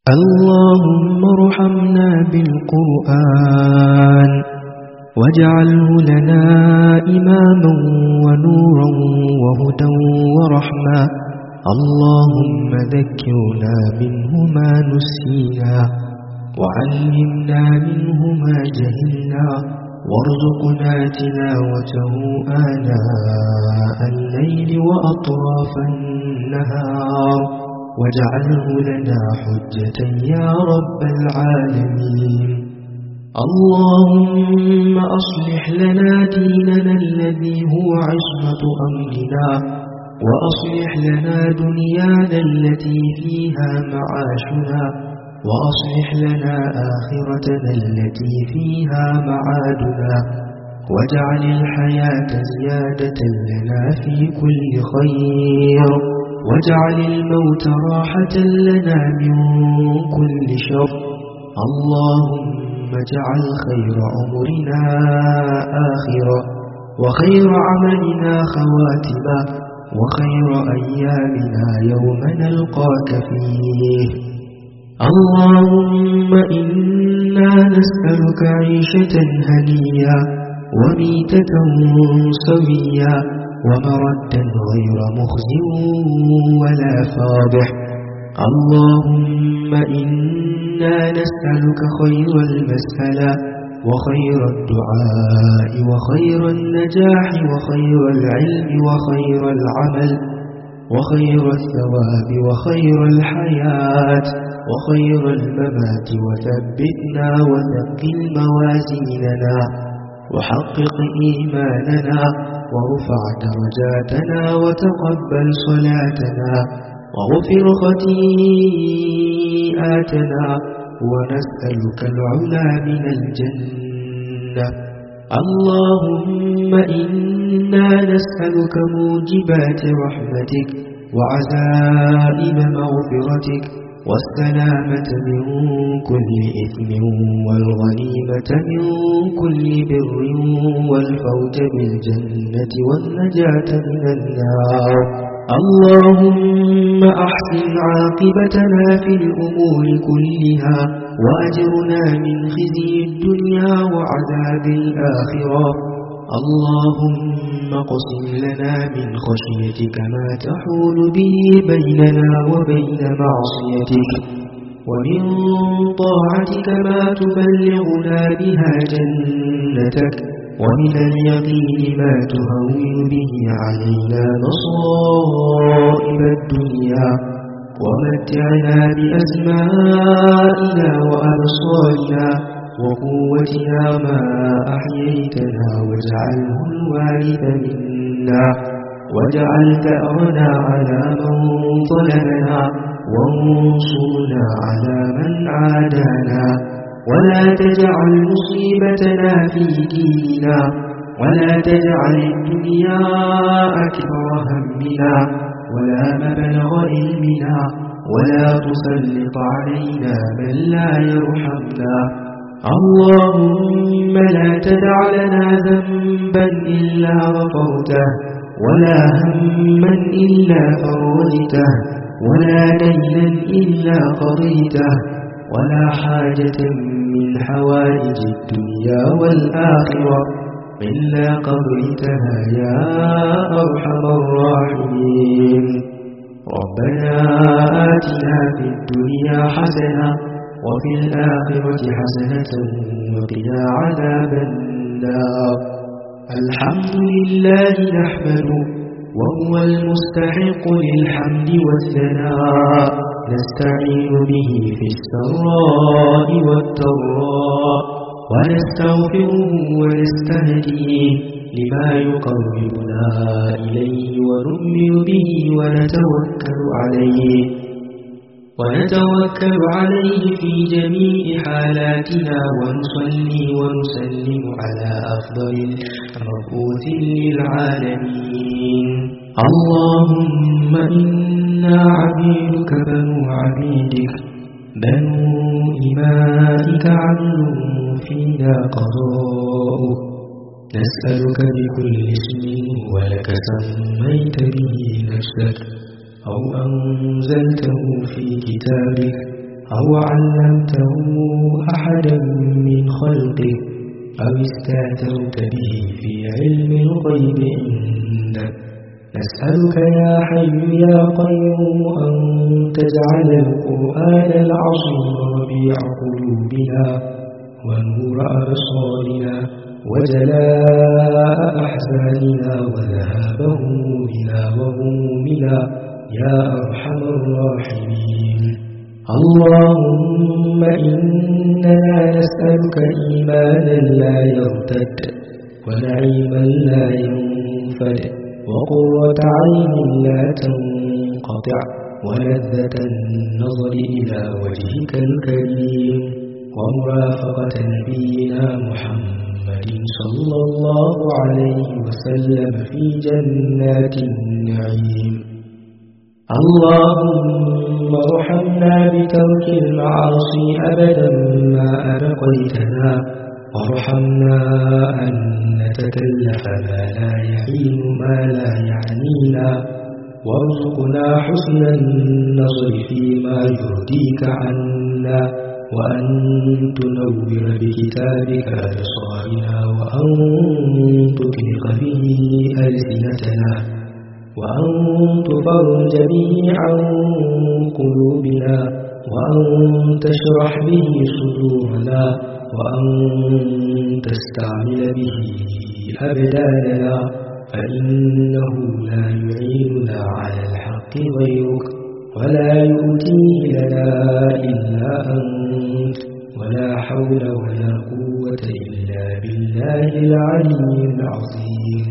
اللهم ارحمنا بالقرآن واجعله لنا إماما ونورا وهدى ورحمة. اللهم ذكرنا منه ما نسينا وعلمنا منه ما جهلنا وارزقنا تلاوته آناء الليل وأطراف النهار واجعله لنا حجة يا رب العالمين. اللهم أصلح لنا ديننا الذي هو عصمة أمرنا وأصلح لنا دنيانا التي فيها معاشنا وأصلح لنا آخرتنا التي فيها معادنا واجعل الحياة زيادة لنا في كل خير واجعل الموت راحة لنا من كل شر. اللهم اجعل خير عمرنا آخرة وخير عملنا خواتمة وخير أيامنا يوم نلقاك فيه. اللهم إنا نسألك عيشة هنية وميتة سوية ومردا غير مخزٍ ولا فاضح. اللهم إنا نسألك خير المسألة وخير الدعاء وخير النجاح وخير العلم وخير العمل وخير الثواب وخير الحياة وخير الممات وثبتنا وثقل موازيننا وحقق إيماننا وارفع درجاتنا وتقبل صلاتنا واغفر خطيئاتنا ونسألك العلا من الجنة. اللهم إنا نسألك موجبات رحمتك وعزائم مغفرتك والسلامة من كل إثم والغنيمة من كل بر والفوز بالجنة والنجاة من النار. اللهم أحسن عاقبتنا في الأمور كلها وأجرنا من خزي الدنيا وعذاب الآخرة. اللهم اقسم لنا من خشيتك ما تحول به بيننا وبين معصيتك ومن طاعتك ما تبلغنا بها جنتك ومن اليقين ما تهون به علينا مصائب الدنيا ومتعنا بأسمائنا وأبصارنا وقوتنا ما أحييتنا واجعله الوارث منا واجعل ثأرنا على من ظلمنا وانصرنا على من عادانا ولا تجعل مصيبتنا في ديننا ولا تجعل الدنيا أكبر همنا ولا مبلغ علمنا ولا تسلط علينا من لا يرحمنا. اللهم لا تدع لنا ذنبا إلا غفرته ولا هما إلا فرجته ولا دينا إلا قضيته ولا حاجة من حوائج الدنيا والآخرة إلا قضيتها يا أرحم الراحمين. ربنا آتنا في الدنيا حسنة وفي الآخرة حسنة وقنا عذاب النار. الحمد لله نحمده وهو المستحق للحمد والثناء نستعين به في السراء والضراء ونستغفره ونستهديه لما يقربنا إليه ونؤمن به ونتوكل عليه في جميع حالاتنا ونصلي ونسلم على أفضل المبعوث للعالمين. اللهم إنا عبيدك بنو عبيدك بنو إمائك عدل فينا قضاؤك نسألك بكل اسم ولك سميت به نفسك أو أنزلته في كتابك أو علمته أحدا من خلقك أو استأثرت به في علم الغيب عندك نسألك يا حي يا قيوم أن تجعل القرآن العظيم ربيع قلوبنا ونور أبصارنا وجلاء أحزاننا وذهاب همومنا وغمومنا يا أرحم الراحمين. اللهم إننا نسألك إيمانا لا يرتد ونعيما لا ينفد وقرة عين لا تنقطع ولذة النظر إلى وجهك الكريم ومرافقة نبينا محمد صلى الله عليه وسلم في جنات النعيم. اللهم ارحمنا بترك المعاصي أبدا ما أبقيتنا وارحمنا أن نتكلف ما لا يعين ما لا يعنينا وارزقنا حسن النظر فيما يرضيك عنا وأن تنور بكتابك أبصارنا وأن تطلق به ألسنتنا وأن تفرج به عن قلوبنا وأن تشرح به صدورنا وأن تستعمل به أبداننا فإنه لا يعيننا على الحق غيرك ولا يؤتيه لنا إلا أنت ولا حول ولا قوة إلا بالله العلي العظيم.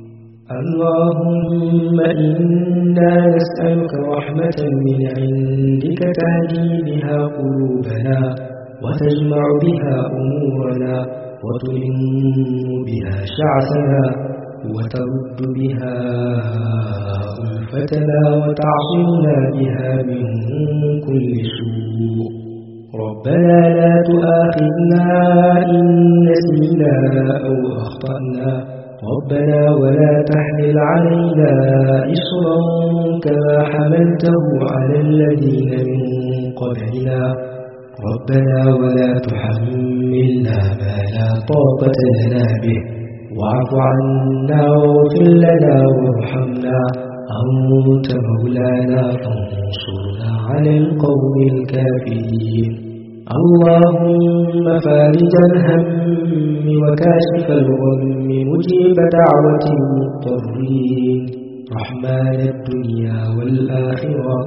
اللهم إنا نسألك رحمة من عندك تهدي بها قلوبنا وتجمع بها أمورنا وتلم بها شعثنا وترد بها ألفتنا وتعصمنا بها من كل سوء. ربنا لا تؤاخذنا إن نسينا أو أخطأنا ربنا ولا تحمل علينا إصرا كما حملته على الذين من قبلنا ربنا ولا تحملنا ما لا طاقة لنا به واعف عنا واغفر لنا وارحمنا أنت مولانا فانصرنا على القوم الكافرين. اللهم فارج الهم وكاشف الغم مجيب دعوة المضطرين رحمن الدنيا والآخرة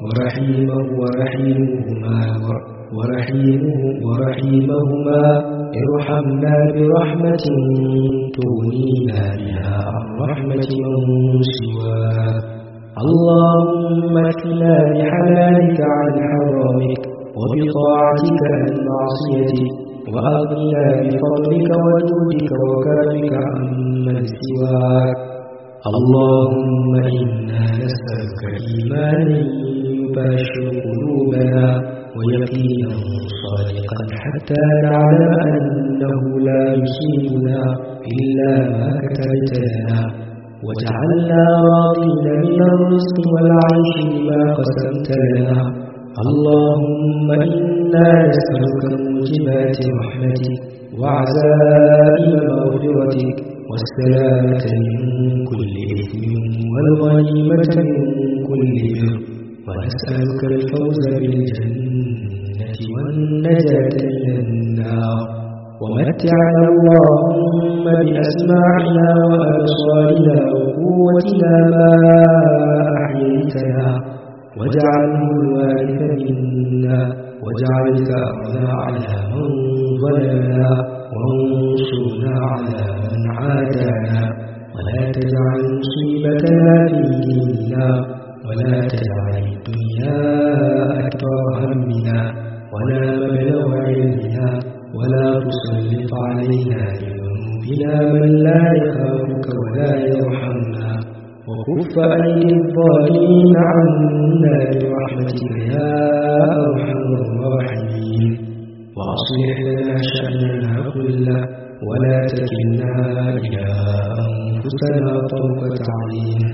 ورحيمهما ارحمنا برحمة تغنينا بها عن رحمة من سواك. اللهم اكفنا بحلالك عن حرامك وبطاعتك عن معصيتك وأغننا بفضلك وجودك وكرمك عمن سواك. اللهم إنا نسألك إيمانا يباشر قلوبنا ويقينا صادقا حتى نعلم أنه لا يصيبنا إلا ما كتبت لنا وجعلنا راضين من الرزق والعيش بما قسمت لنا. اللهم إنا نسألك موجبات رحمتك وعزائم مغفرتك والسلامة من كل إثم والغنيمة من كل بر ونسألك الفوز بالجنة والنجاة من النار. ومتعنا اللهم بأسماعنا وأبصارنا وقوتنا ما أحييتنا واجعله الوارث منا واجعل ثأرنا على من ظلمنا وانصرنا على من عادانا ولا تجعل مصيبتنا في ديننا ولا تجعل الدنيا أكبر همنا ولا مبلغ علمنا ولا تسلط علينا بذنوبنا من لا يخافك ولا يرحمنا وكف أيدي الظالمين عنا برحمتك يا أرحم الراحمين. وأصلح لنا شأننا كله ولا تكلنا إلى أنفسنا طرفة عين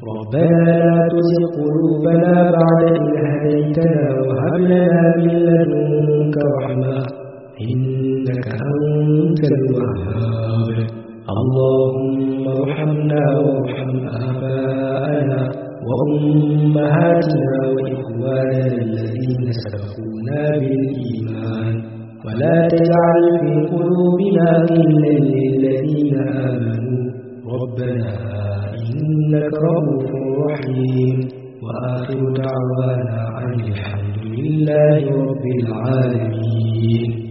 ربنا لا تزغ قلوبنا بعد إذ هديتنا وهب لنا من لدنك رحمة إنك أنت الوهاب اللهم ارحمنا وارحم آباءنا وأمهاتنا وإخواننا الذين سبقونا بالإيمان ولا تجعل في قلوبنا غلا للذين آمنوا ربنا إنك رؤوف رحيم وآخر دعوانا عن الحمد لله رب العالمين.